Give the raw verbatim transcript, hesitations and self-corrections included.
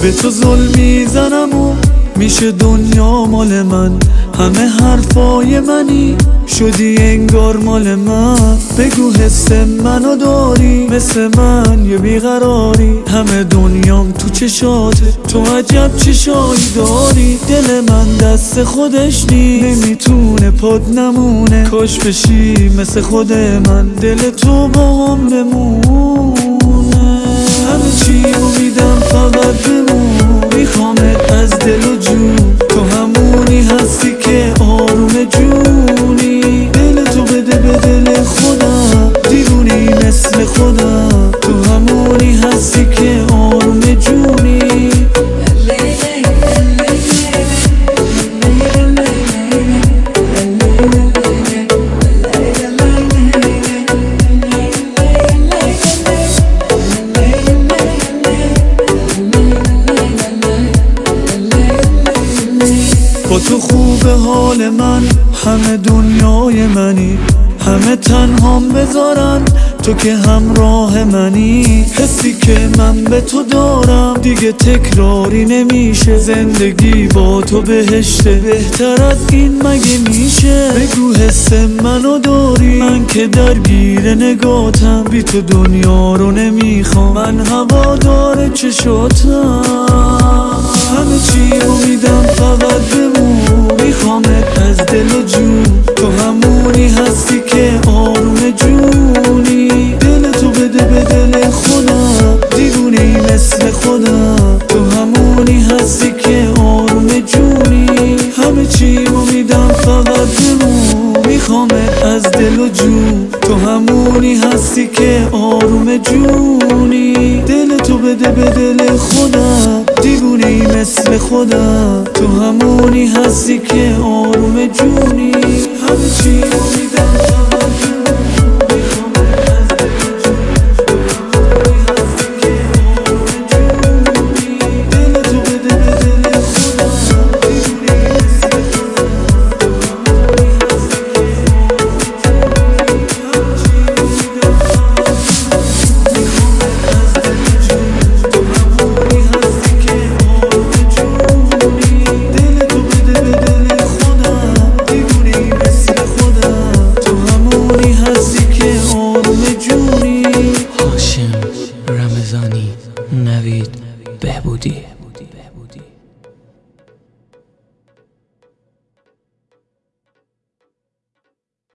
به تو ظلم میزنم و میشه دنیا مال من. همه حرفای منی شدی انگار مال من. بگو حس منو داری مثل من یه بیقراری. همه دنیام تو چشاته، تو عجب چشایی داری. دل من دست خودش نیست، نمیتونه پد نمونه. کاش بشی مثل خود من، دل تو با هم بمونه. همه چی رو میدم فقط بمون، میخوامت از دل و جون. تو همونی هستی که آروم جونی. دل تو بده به دل خودم، دیوونی مثل خودم. تو همونی هستی که آروم جونی. با تو خوبه حال من، همه دنیای منی. همه تنهام بذارن تو که همراه منی. حسی که من به تو دارم دیگه تکراری نمیشه. زندگی با تو بهشته، بهتر از این مگه میشه؟ بگو حس منو داری، من که درگیر نگاتم. بی تو دنیا رو نمیخوام، من هوادار چشاتم. همه چی رو میدم فقط بمون، میخوامت از دل و جون. تو همونی هستی که آروم جونی. دل تو بده به دل خودم، دیوونی مثل خودم. تو همونی هستی که آروم جونی. همه چی رو میدم فقط بمون، میخوامت از دل و جون. تو همونی هستی که آروم جونی. دل تو بده به دل خودم، دیوونی مثل خودم. تو همونی هستی که آروم جونی. همه چی رو میدم فقط بمون، میخوامت از دل و جون. تو همونی هستی که آروم جونی. دل تو بده به دل خودم، دیوونی مثل خودم. تو همونی هستی که آروم جونی. همه چی رو میدم فقط بمون، میخوامت از دل و جون. تو همونی هستی که آروم جونی. دل تو بده به دل خودم، دیوونی مثل خودم. تو همونی هستی که آروم جونی. هاشم رمضانی، نوید بهبودی.